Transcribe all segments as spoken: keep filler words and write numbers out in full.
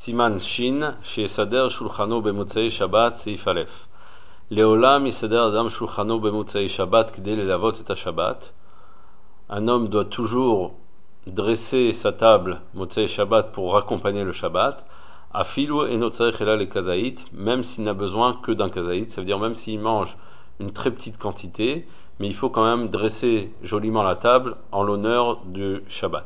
סימן שין, שיסדר שולחנו במוצאי שבת, סעיף א'. לעולם יסדר אדם שולחנו במוצאי שבת כדי ללוות את השבת. Un homme doit toujours dresser sa table מוצאי שבת pour accompagner le Shabbat. Afilu eno tzarech ela le kazaït, même s'il n'a besoin que d'un kazaït, ça veut dire même s'il mange une très petite quantité, mais il faut quand même dresser joliment la table en l'honneur du Shabbat.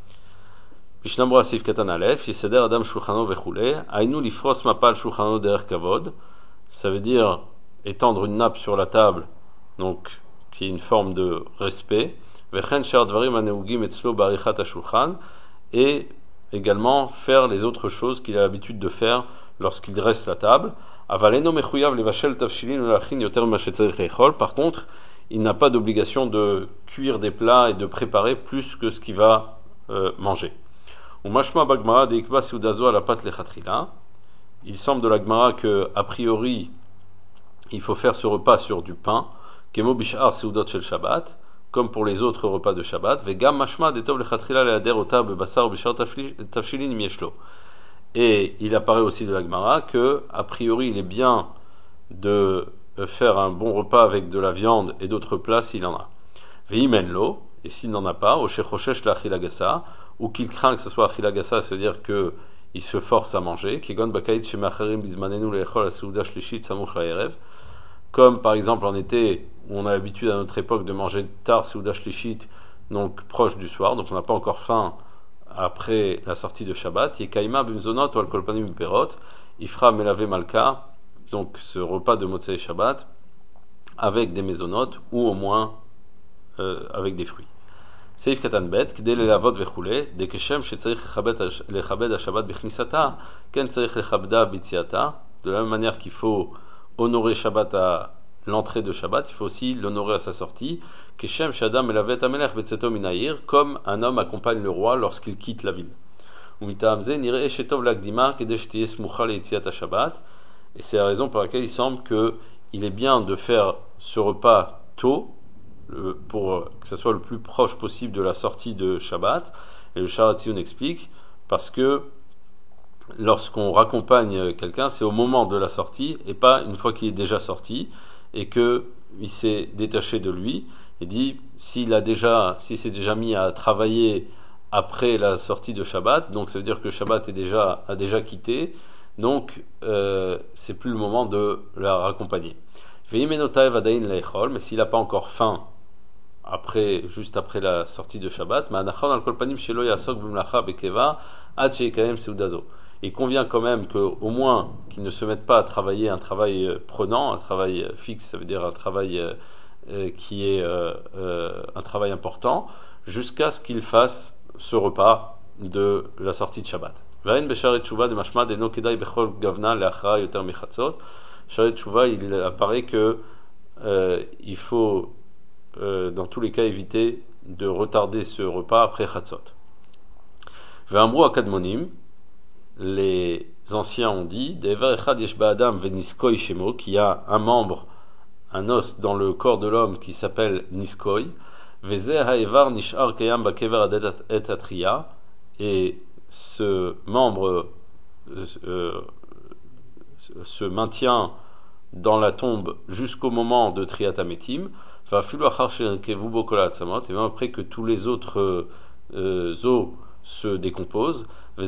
Mishnah Asif Katan Aleph, Yiseder Adam Shulchano Vechule, Ainu Lifros Mapal Shulchano Der Kavod, ça veut dire étendre une nappe sur la table, donc qui est une forme de respect, Vechen Shar Dvarim Aneugim Etzlo Barichat HaShulchan, et également faire les autres choses qu'il a l'habitude de faire lorsqu'il dresse la table. Avaleno Mechuyav Levashel Tavshilin Ulachin Yoter Mashetzerich Leichol, par contre, il n'a pas d'obligation de cuire des plats et de préparer plus que ce qu'il va euh, manger. Umashma Bagmara Deikba Seudazo à la pâte lechatrila. Il semble de la Gemara que, a priori, il faut faire ce repas sur du pain, Kemo Bishar Seudot Shel Shabbat, comme pour les autres repas de Shabbat. Vegam Mashma Detov lechatrila leader ota bebasar bishar tafshilin mieshlo. Et il apparaît aussi de la Gemara que, a priori, il est bien de faire un bon repas avec de la viande et d'autres plats s'il en a. Veimenlo, et s'il n'en a pas, au shechoshesh la achilagasa, ou qu'il craint que ce soit achilagasa, c'est-à-dire qu'il se force à manger, kigon bakait shemacherim bizmanenu leechol aseuda shlishit samuch laerev, comme par exemple en été, où on a l'habitude à notre époque de manger tard seuda shlishit, donc proche du soir, donc on n'a pas encore faim après la sortie de Shabbat, yekaima bimzonot ou alkolpanim perot, ifra melave malka, donc ce repas de Motzei Shabbat, avec des mésonotes, ou au moins euh, avec des fruits. Seif katan bet, k'dei lelavot vechule, de keshem shetzarich lechabed ha-Shabbat bechnisata, ken tzarich lechabda bitziata, de la même manière qu'il faut honorer Shabbat à l'entrée de Shabbat, il faut aussi l'honorer à sa sortie, keshem shadam melavet ha-melech betzeto minaïr, comme un homme accompagne le roi lorsqu'il quitte la ville. Umitaam ze nireh shetov lagdima, k'dei shtiyeh smucha leitziat ha-Shabbat, et c'est la raison pour laquelle il semble qu'il est bien de faire ce repas tôt, pour que ce soit le plus proche possible de la sortie de Shabbat. Et le Sharatzion explique, parce que lorsqu'on raccompagne quelqu'un, c'est au moment de la sortie, et pas une fois qu'il est déjà sorti, et qu'il s'est détaché de lui. Il dit, s'il a déjà, s'il s'est déjà mis à travailler après la sortie de Shabbat, donc ça veut dire que Shabbat est déjà, a déjà quitté, donc euh, c'est plus le moment de la raccompagner. Mais s'il n'a pas encore faim après, juste après la sortie de Shabbat, il convient quand même qu'au moins qu'il ne se mette pas à travailler un travail prenant, un travail fixe, ça veut dire un travail euh, qui est euh, euh, un travail important, jusqu'à ce qu'il fasse ce repas de la sortie de Shabbat. Sharet Tshuva il apparaît que euh, il faut euh, dans tous les cas éviter de retarder ce repas après Chatzot. Ve'amru akadmonim, les anciens ont dit, Dever echad yesh ba'adam veniskoy shemo, qu'il y a un membre, un os dans le corps de l'homme qui s'appelle niskoy, ve'zeh ha'evar nish'ar kayam bakever adet et atriya, et ce membre euh, euh, se maintient dans la tombe jusqu'au moment de Triat HaMetim, et même après que tous les autres euh, os se décomposent,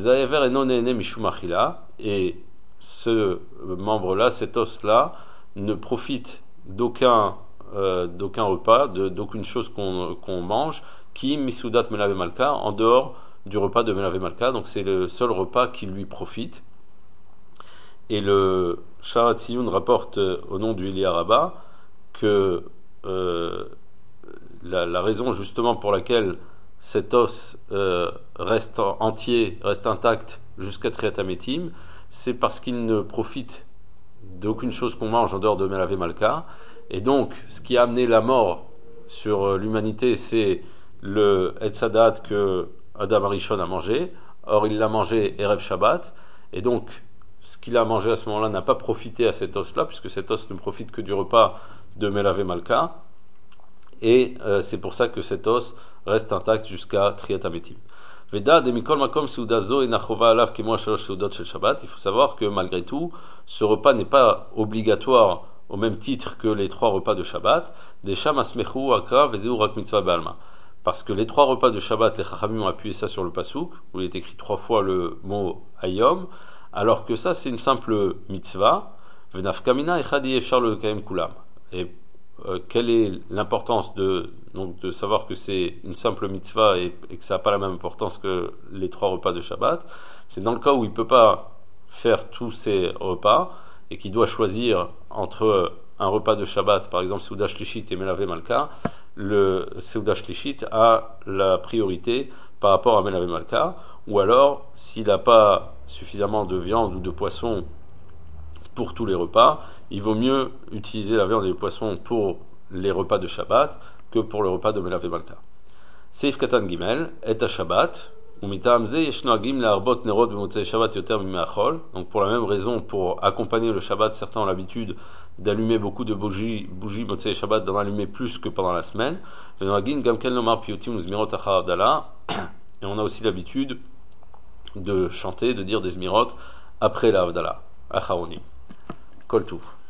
et ce membre-là, cet os-là, ne profite d'aucun, euh, d'aucun repas, de, d'aucune chose qu'on, qu'on mange, qui misudat melave malka, en dehors du repas de melave malka, donc c'est le seul repas qui lui profite. Et le Sharatzion rapporte euh, au nom du Elia Rabbah que euh, la, la raison justement pour laquelle cet os euh, reste entier, reste intact jusqu'à Triat HaMetim, c'est parce qu'il ne profite d'aucune chose qu'on mange en dehors de Melavé Malka. Et donc, ce qui a amené la mort sur l'humanité, c'est le Etzadat que Adam Arishon a mangé. Or, il l'a mangé Erev Shabbat. Et donc, ce qu'il a mangé à ce moment-là n'a pas profité à cet os-là, puisque cet os ne profite que du repas de Melavé Malka. Et euh, c'est pour ça que cet os reste intact jusqu'à Triat HaMetim. Veda de mikol makom seuda zo ena chova alav kemo shalosh seudot shel Shabbat. Il faut savoir que malgré tout, ce repas n'est pas obligatoire au même titre que les trois repas de Shabbat. Des sham asmechu akra vezeu rak mitzvah be'alma. Parce que les trois repas de Shabbat, les Chachamim ont appuyé ça sur le pasouk, où il est écrit trois fois le mot Hayom, alors que ça c'est une simple mitzvah. Venafkamina echadi efshar le kaem kulam. Et euh, quelle est l'importance de, donc, de savoir que c'est une simple mitzvah et, et que ça n'a pas la même importance que les trois repas de Shabbat? C'est dans le cas où il ne peut pas faire tous ces repas et qu'il doit choisir entre un repas de Shabbat, par exemple Seuda Shlishit et Melavé Malka. Le Seuda Shlishit a la priorité par rapport à Melavé Malka, ou alors s'il n'a pas suffisamment de viande ou de poisson pour tous les repas, il vaut mieux utiliser la viande et le poisson pour les repas de Shabbat que pour le repas de Melavé Malka. Seif Katan Gimel, et à Shabbat, ou mitam ze yeshnoagim le'arbot nerot b'motzei Shabbat yoter mimeachol. Donc pour la même raison, pour accompagner le Shabbat, certains ont l'habitude d'allumer beaucoup de bougies, bougies motzei Shabbat, d'en allumer plus que pendant la semaine. Et on a aussi l'habitude de chanter, de dire des zmirot après la Havdalah. Acharonim. Kol Tuv.